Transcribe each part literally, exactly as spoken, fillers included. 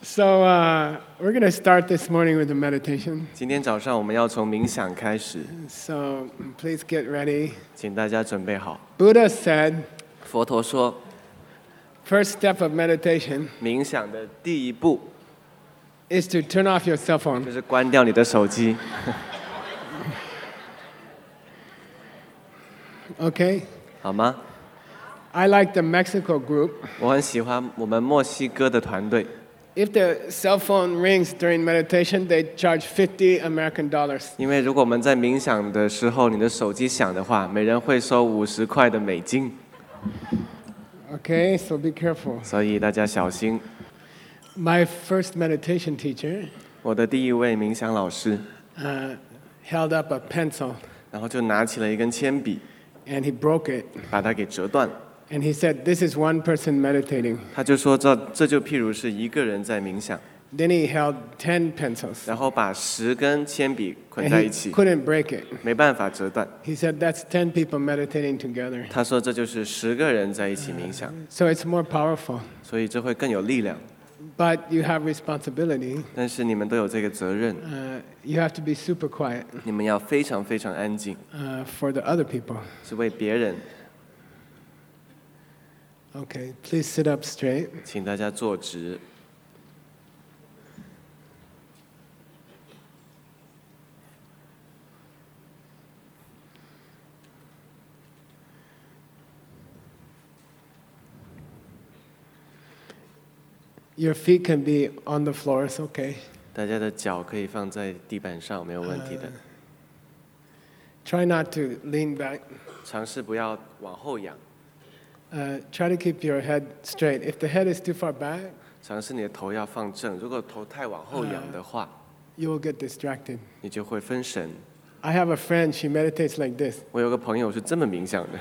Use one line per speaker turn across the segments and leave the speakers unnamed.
So uh, we're going to start this morning with a meditation.
今天早上我们要从冥想开始，
So please get ready.
请大家准备好。
Buddha said,
佛陀说，
first step of meditation
冥想的第一步
is to turn off your cell
就
phone.
是关掉你的手机，
Okay?
好吗？
I like the Mexico group.
我很喜欢我们墨西哥的团队，
If the cell phone rings during meditation, they charge fifty American dollars.
因为如果我们在冥想的时候，你的手机响的话，每人会收五十块的美金，
Okay, so be careful.
所以大家小心。
My first meditation teacher
我的第一位冥想老师，
uh, held up a pencil
然后就拿起了一根铅笔，
and he broke it.
把它给折断了。
And he said, this is one person meditating.
他就说这这就譬如是一个人在冥想，
Then he held ten pencils.
然后把十根铅笔捆
And
在一
he
起，
couldn't break it.
没办法折断。
He said, that's ten people meditating together.
他说这就是十个人在一起冥想，
So it's more powerful.
所以这会更有力量。
But you have responsibility.
但是你们都有这个责任，
Uh, you have to be super quiet
你们要非常非常安静，
uh, for the other people.
是为别人。
Okay, please sit up straight.
请大家坐直，
Your feet can be on the floor, it's okay.
大家的脚可以放在地板上，没有问题的。
Try not to lean back.
尝试不要往后仰，
Uh, try to keep your head straight. If the head is too far back,
尝试你的头要放正。如果头太往后仰的话，
you will get distracted.
你就会分神。
I have a friend, she meditates like this.
我有个朋友是这么冥想的，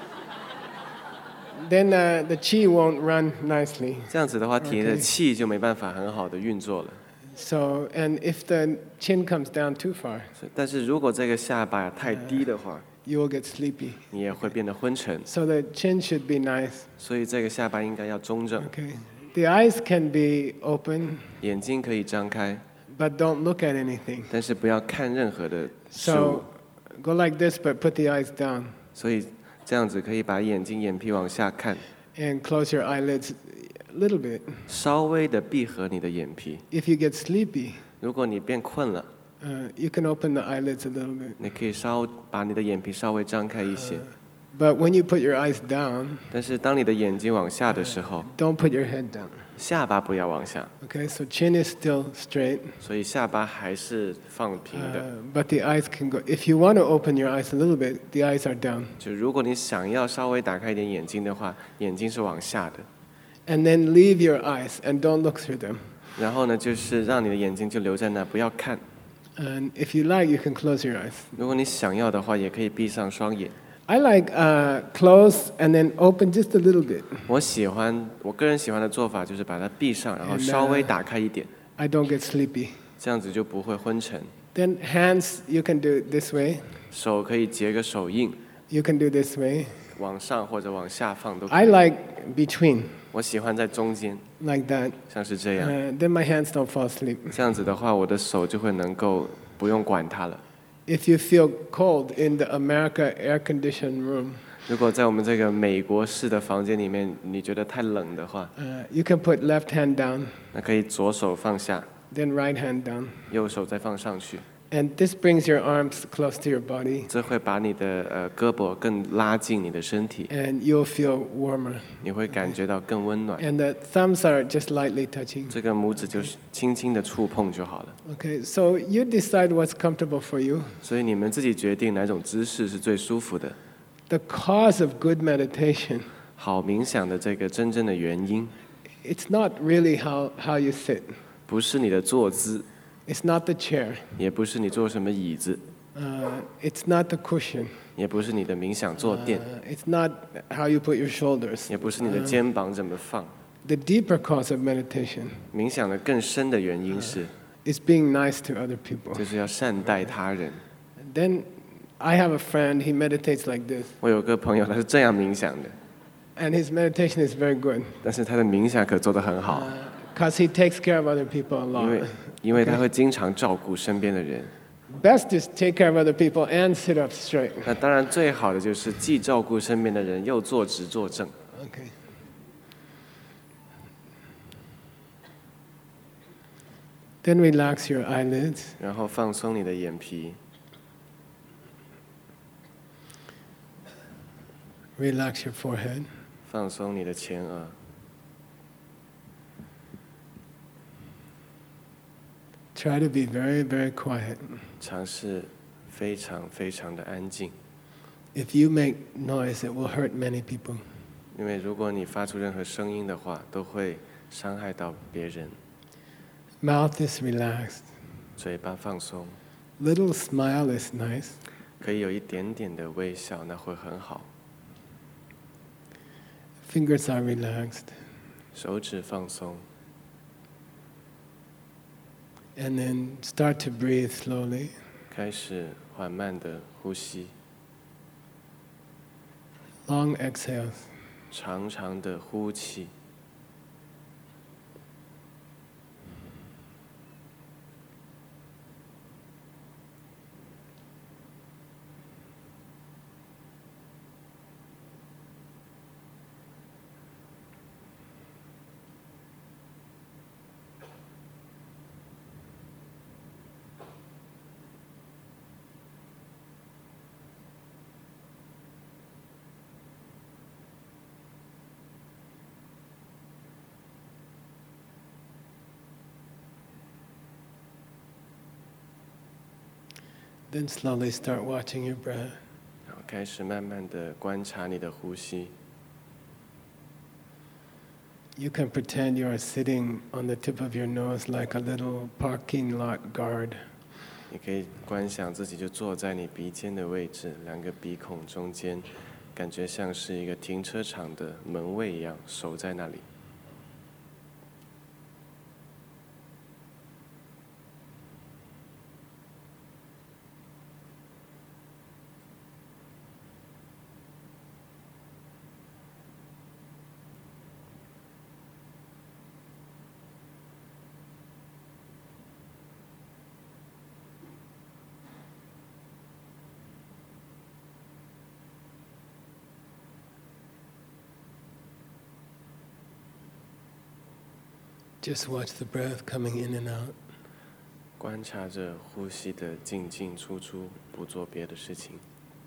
Then uh, the chi won't run nicely.
这样子的话，体内的
OK
气就没办法很好的运作了。
So, and if the chin comes down too far,
所以但是如果这个下巴太低的话，
you will get sleepy.
你也会变得昏沉。
So the chin should be nice.
所以这个下巴应该要中正，
Okay. The eyes can be open,
眼睛可以张开，
but don't look at anything.
但是不要看任何的事物
So。go like this, but put the eyes down
所以这样子可以把眼睛眼皮往下看，
and close your eyelids a little bit.
稍微的闭合你的眼皮。
If you get sleepy,
如果你变困了，
uh, you can open the eyelids a little bit.
你可以稍把你的眼皮稍微张开一些。
But when you put your eyes down,
但是当你的眼睛往下的时候，
don't put your head down.
下巴不要往下，
Okay, so chin is still straight,
所以下巴还是放平的。
uh, but the eyes can go. If you want to open your eyes a little bit, the eyes are down.
就如果你想要稍微打开一点眼睛的话，眼睛是往下的。
And then leave your eyes and don't look through them.
然后呢，就是让你的眼睛就留在那，不要看。
And if you like, you can close your eyes.
如果你想要的话，也可以闭上双眼。
I like uh, close and then open just a little bit.
我喜欢，我个人喜欢的做法就是把它闭上，然后稍微打开一点，
I don't get sleepy.
这样子就不会昏沉。
Then hands, you can do it this way.
手可以结个手印，
You can do this way.
往上或者往下放都可
I
以。
like between,
我喜欢在中间，
like that.
像是这样。
Uh, then my hands don't fall asleep.
这样子的话，我的手就会能够不用管它了。
If you feel cold in the America air-conditioned room,
如果在我们这个美国式的房间里面，你觉得太冷的话，
uh, you can put left hand down,
那可以左手放下，
then right hand down.
右手再放上去，
And this brings your arms close to your body,
这会把你的呃胳膊更拉近你的身体，
and you'll feel warmer.
你会感觉到更温暖。
And the thumbs are just lightly touching.
这个拇指就是轻轻的触碰就好了。
Okay, so you decide what's comfortable for you.
所以你们自己决定哪种姿势是最舒服的。
The cause of good meditation,
好冥想的这个真正的原因，
it's not really how, how you sit.
不是你的坐姿，
It's not the chair.
也不是你坐什么椅子，
Uh, it's not the cushion.
也不是你的冥想坐垫，
Uh, it's not how you put your shoulders.
也不是你的肩膀怎么放。
The deeper cause of meditation
冥想的更深的原因是，
is being nice to other people.
就是要善待他人。
Then I have a friend, he meditates like this.
我有个朋友，他是这样冥想的，
And his meditation is very good.
但是他的冥想可做得很好。
Uh, because he takes care of other people a
因为
lot.
因为他会经常照顾身边的人。
Best is take care of other people and sit up straight.
那当然最好的就是既照顾身边的人，又坐直坐正。
Okay. Then relax your eyelids.
然后放松你的眼皮，
Relax your forehead.
放松你的前额，
Try to be very, very quiet.
尝试非常非常的安静。
If you make noise, it will hurt many people.
因为如果你发出任何声音的话，都会伤害到别人。
Mouth is relaxed.
嘴巴放松，
Little smile is nice.
可以有一点点的微笑，那会很好。
Fingers are relaxed.
手指放松，
And then start to breathe slowly.
开始缓慢的呼吸，
Long exhales.
长长的呼气。
Then slowly start watching your breath.
然后开始慢慢的观察你的呼吸。
You can pretend you are sitting on the tip of your nose like a little parking lot guard.
你可以观想自己就坐在你鼻尖的位置，两个鼻孔中间，感觉像是一个停车场的门卫一样，守在那里。
Just watch the breath coming in and out.
观察着呼吸的进进出出，不做别的事情。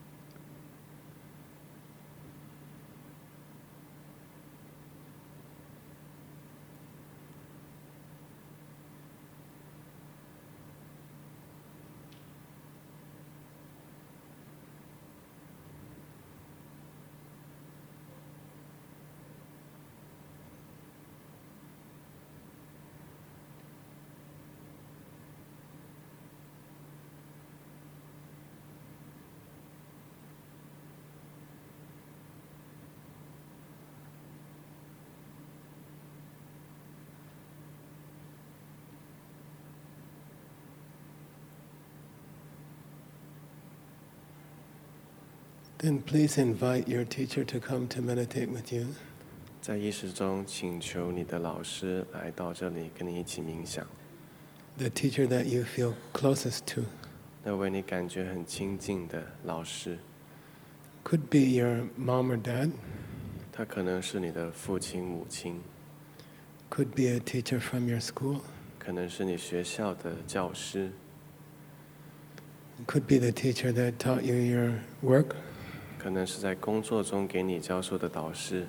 Then please invite your teacher to come to meditate with you.
在意识中，请求你的老师来到这里，跟你一起冥想。
The teacher that you feel closest to.
那位你感觉很亲近的老师，
Could be your mom or dad.
他可能是你的父亲、母亲，
Could be a teacher from your school.
可能是你学校的教师，
Could be the teacher that taught you your work.
可能是在工作中给你教授的导师，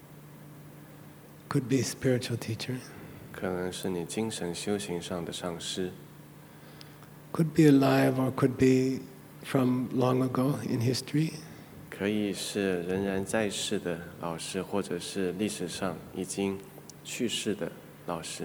Could be spiritual teacher.
可能是你精神修行上的上师，
Could be alive or could be from long ago in history.
可以是仍然在世的老师，或者是历史上已经去世的老师，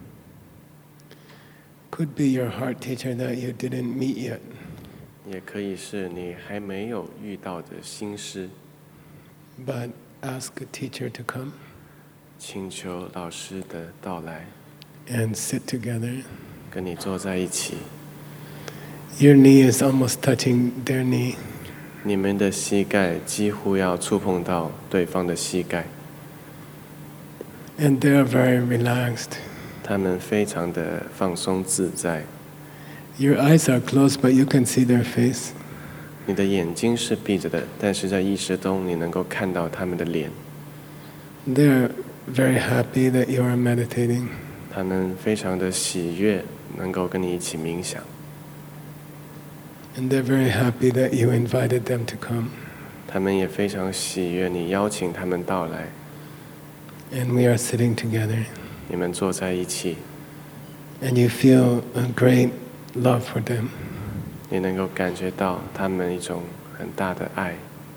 Could be your heart teacher that you didn't meet yet.
也可以是你还没有遇到的新师。
But ask a teacher to come
请求老师的到来，
and sit together.
跟你坐在一起，
Your knee is almost touching their knee.
你们的膝盖几乎要触碰到对方的膝盖，
And they're very relaxed.
他们非常的放松自在。
Your eyes are closed, but you can see their face.
你的眼睛是闭着的，但是在意识中你能够看到他们的脸。
They're very happy that you are meditating.
他们非常的喜悦，能够跟你一起冥想。
And they're very happy that you invited them to come.
他们也非常喜悦你邀请他们到来。
And we are sitting together.
你们坐在一起。
And you feel a great love for them.
你能够感觉到他们一种很大的爱。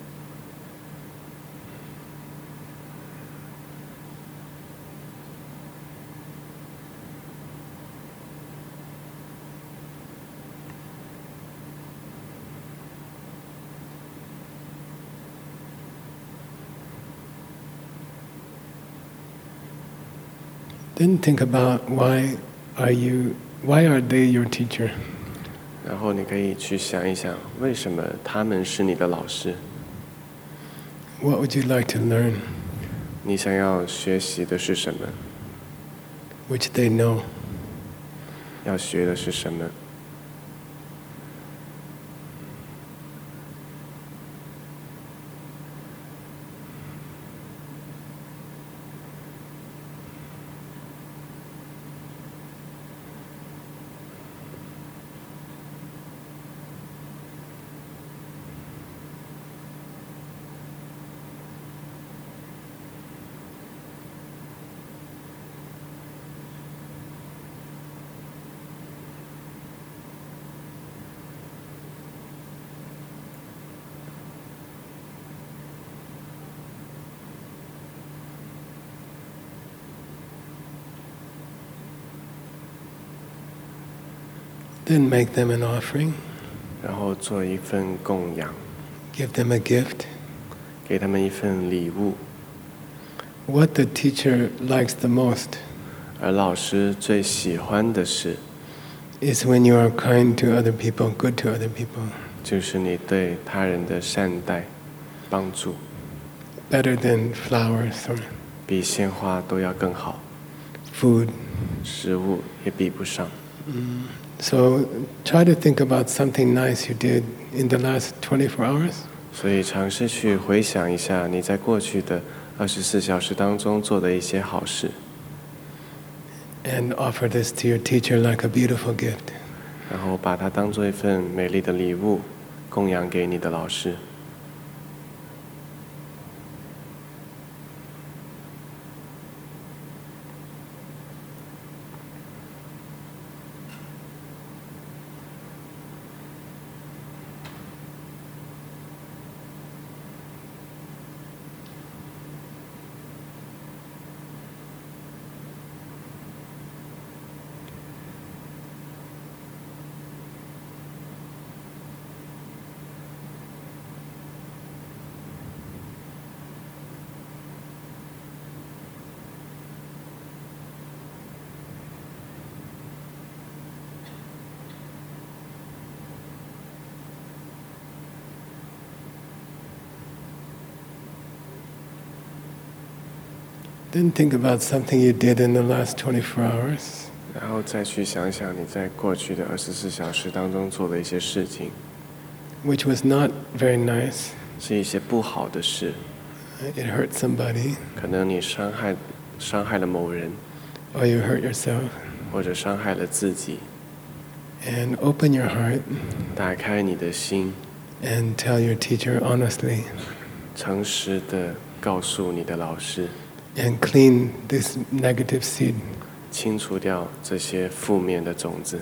Then think about why are you, why are they your teacher?
然后你可以去想一想，为什么他们是你的老师？
What would you like to learn?
你想要学习的是什么？
Which they know.
要学的是什么？
Then make them an offering.
然后做一份供养，
Give them a gift.
给他们一份礼物。
What the teacher likes the most
而老师最喜欢的是，
is when you are kind to other people, good to other people,
就是你对他人的善待、帮助，
better than flowers or
比鲜花都要更好，
food.
食物也比不上。
So try to think about something nice you did in the last twenty-four hours.
所以尝试去回想一下你在过去的二十四小时当中做的一些好事，
And offer this to your teacher like a beautiful gift.
然后把它当做一份美丽的礼物，供养给你的老师。
Then think about something you did in the last twenty-four hours.
然后再去想想你在过去的二十四小时当中做的一些事情，
Which was not very nice.
是一些不好的事，
It hurt somebody,
可能你伤害伤害了某人，
or you hurt yourself.
或者伤害了自己。
And open your heart
打开你的心，
and tell your teacher honestly
诚实的告诉你的老师，
and clean this negative seed.
清除掉这些负面的种子。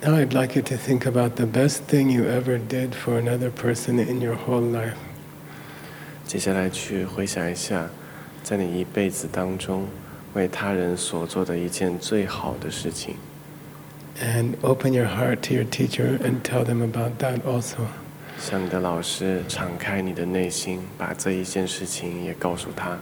Now I'd like you to think about the best thing you ever did for another person in your whole life.
接下来去回想一下，在你一辈子当中为他人所做的一件最好的事情。
And open your heart to your teacher and tell them about that also.
向你的老师敞开你的内心，把这一件事情也告诉他。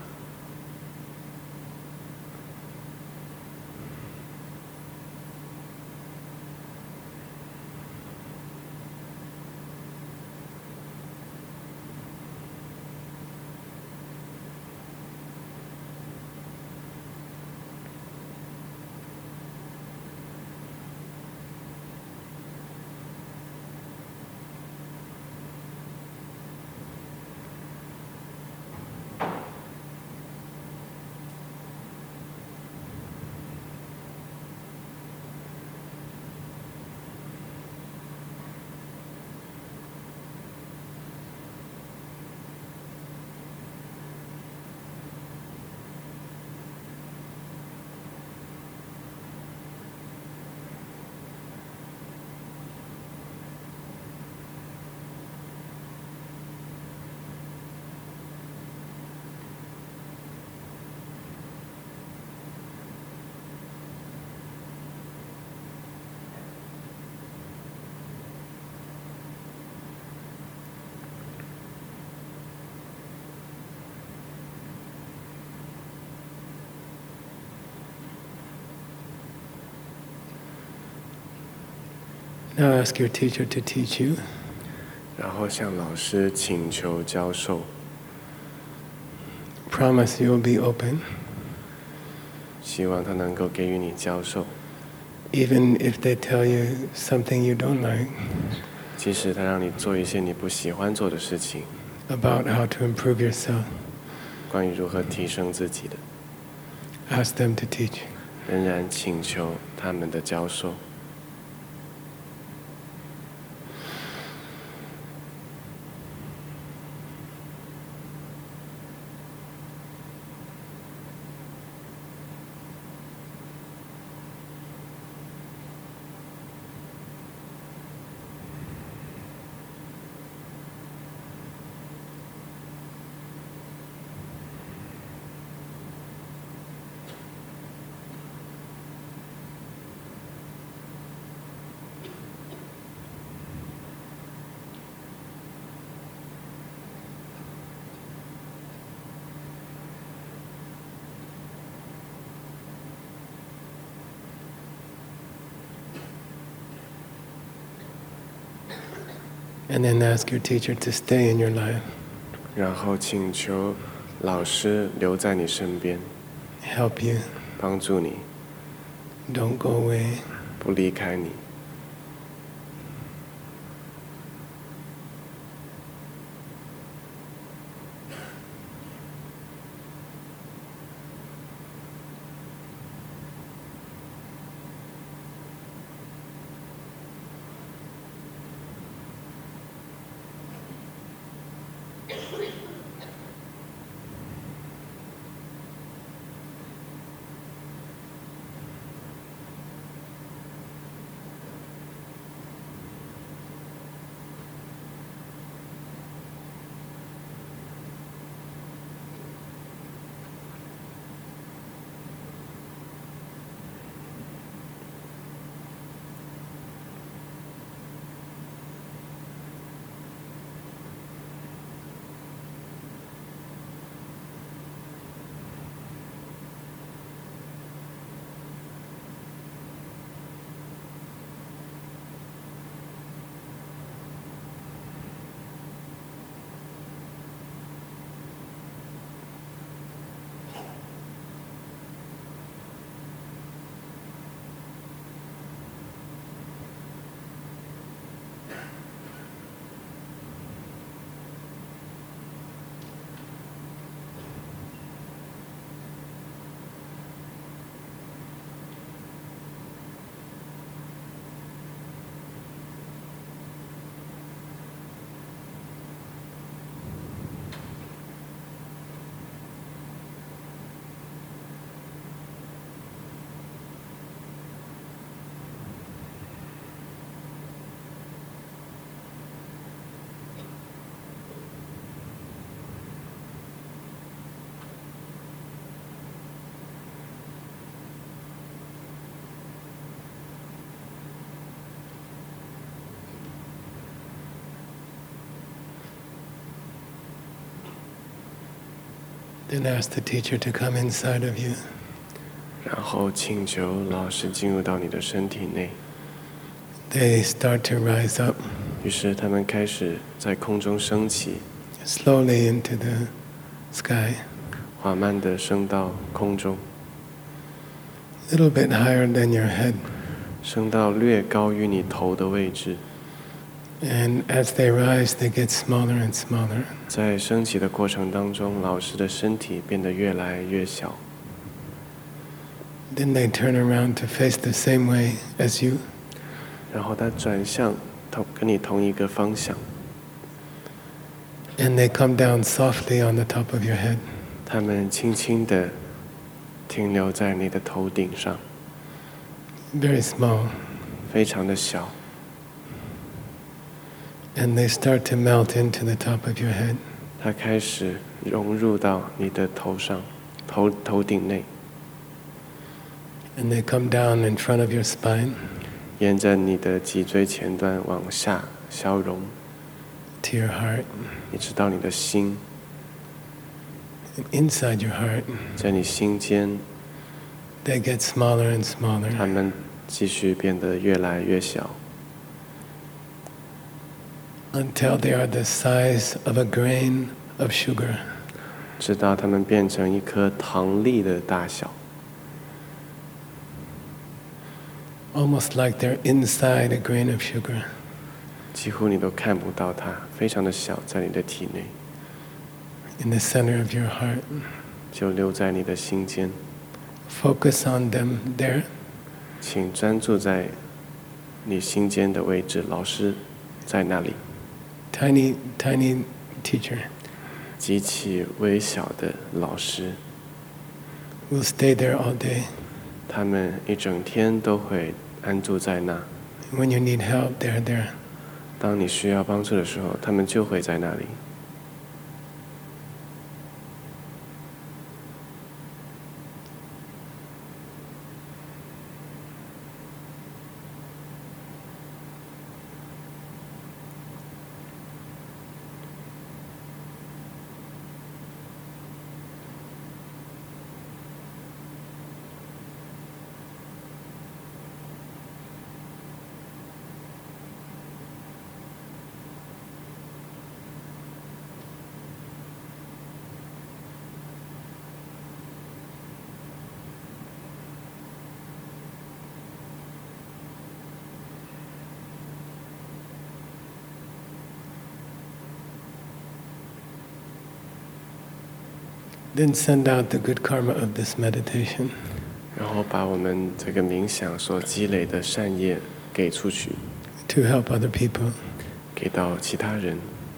Now ask your teacher to teach you.
然后向老师请求教授。
Promise you will be open.
希望他能够给予你教授。
Even if they tell you something you don't like.
即使他让你做一些你不喜欢做的事情。
About how to improve yourself.
关于如何提升自己的。
Ask them to teach.
仍然请求他们的教授。
And then ask your teacher to stay in your life.
然后请求老师留在你身边。
Help you.
帮助你。
Don't go away.
不离开你。
And ask the teacher to come inside of you.
然后请求老师进入到你的身体内。
They start to rise up.
于是他们开始在空中升起。
Slowly into the sky.
缓慢地升到空中。
A little bit higher than your head.
升到略高于你头的位置。
And as they rise, they get smaller and smaller.
在升起的过程当中，老师的身体变得越来越小。
Then they turn around to face the same way as you.
然后他转向同跟你同一个方向。
And they come down softly on the top of your head.
他们轻轻地停留在你的头顶上。
Very small.
非常的小。
And they start to melt into the top of your head.
它开始融入到你的头上，头头顶内。
And they come down in front of your spine.
沿着你的脊椎前端往下消融。
To your heart.
一直到你的心。
And inside your heart.
在你心间。
They get smaller and smaller.
它们继续变得越来越小。
Until they are the size of a grain of sugar.
直到它们变成一颗糖粒的大小。
Almost like they're inside a grain of sugar.
几乎你都看不到它，非常的小，在你的体内。
In the center of your heart.
就留在你的心间。
Focus on them there.
请专注在你心间的位置，老师在那里。
Tiny, tiny teacher.
极其微小的老师。
Will stay there all day.
他们一整天都会安住在那。
When you need help, they're there.
当你需要帮助的时候，他们就会在那里。
Then send out the good karma of this meditation.
然后把我们这个冥想所积累的善业给出去。
To help other people.
给到其他人。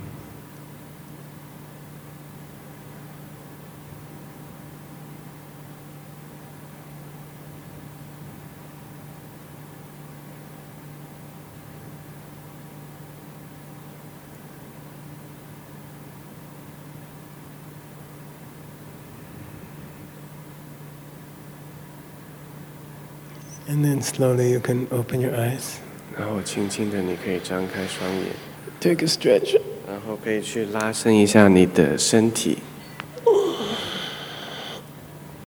And then slowly you can open your eyes.
然后轻轻的，你可以张开双眼。
Take a stretch.
然后可以去拉伸一下你的身体。